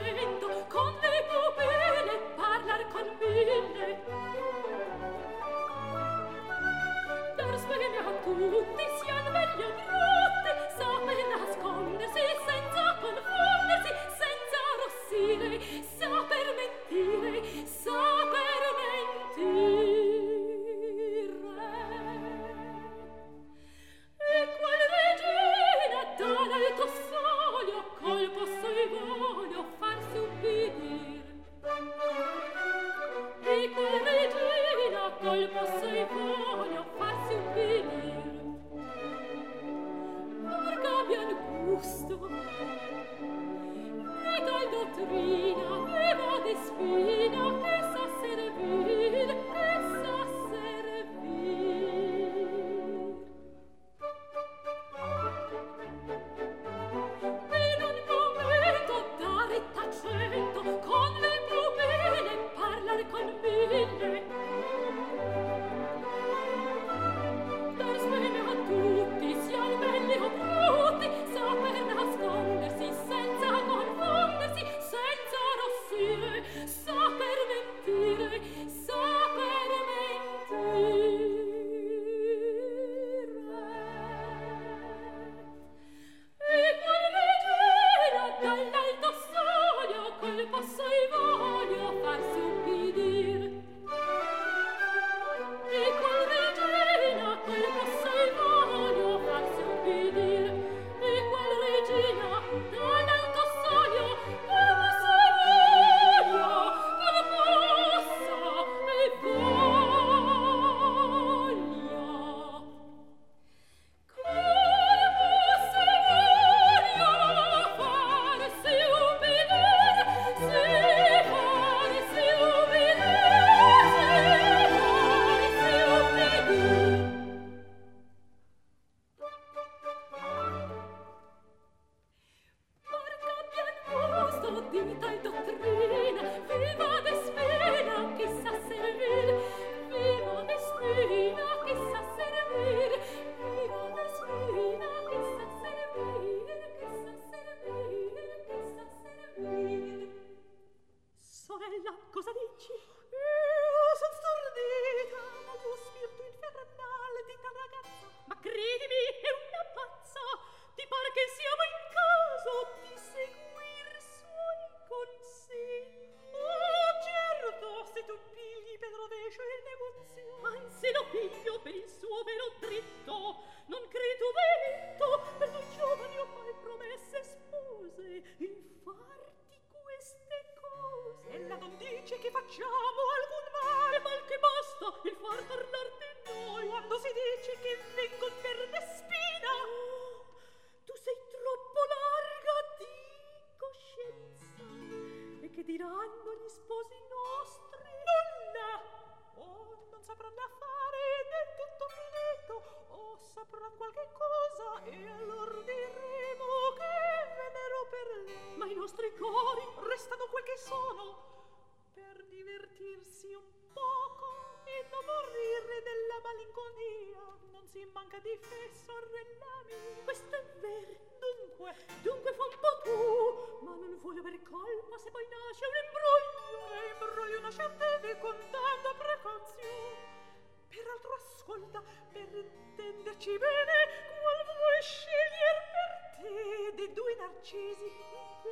d'accento, con le pupille parlar con mille. Per sveglia a tutti sian belli o brutti, saper nascondersi senza confondersi, senza arrossire, saper mentire, saper mentire. E qual regina dall'alto soglio col posto e voglio farsi ubbidir. E qual regina col posto e voglio farsi ubbidir. Porca abbian gusto e tal dottrina viva di spina che sa servir, che sa servir. In un momento dare t'accento, con le pupille parlar con mille. Dar sveglia a tutti, sian belli o brutti, saper nascondersi senza confondersi, senza arrossire, saper mentire, saper mentire. E qual regina dall'alto soglio col passo e voglio farsi ubbidir. E qual regina col passo e voglio farsi ubbidir. E qual regina dall'alto soglio col passo e voglio, col passo e voglio. Di tal dottrina, viva de spina, che sa servir, viva de spina, che sa servir, viva de spina, che sa servir, che sa servir, che sa servir. Sorella, cosa dici? Io son stordita, ma tuo spirito infernale di tal ragazza, ma credimi, è una pazza, ti par che siamo in caso di seguir suoi consigli. Oh, certo, se tu pigli per rovescio il negozio, anzi lo piglio per il suo vero dritto, non credo vento per noi giovani ho mai promesse spose il farti queste cose. Ella non dice che facciamo alcun male, mal che basta il far parlar di noi quando si dice che vengon per Despina. Tu sei troppo larga di coscienza. E che diranno gli sposi nostri? Nulla! Oh, non sapranno fare del tutto finito, o sapranno qualche cosa e allora diremo che vennero per lei. Ma i nostri cori restano quel che sono, per divertirsi un poco e non morire della malinconia. Non si manca di fe, sorella mia. Questo è vero. Dunque fa un po' tu, ma non voglio aver colpa se poi nasce un imbroglio. E imbroglio nasce deve con tanta precauzione. Peraltro ascolta, per intenderci bene, qual vuoi scegliere per te dei due narcisi?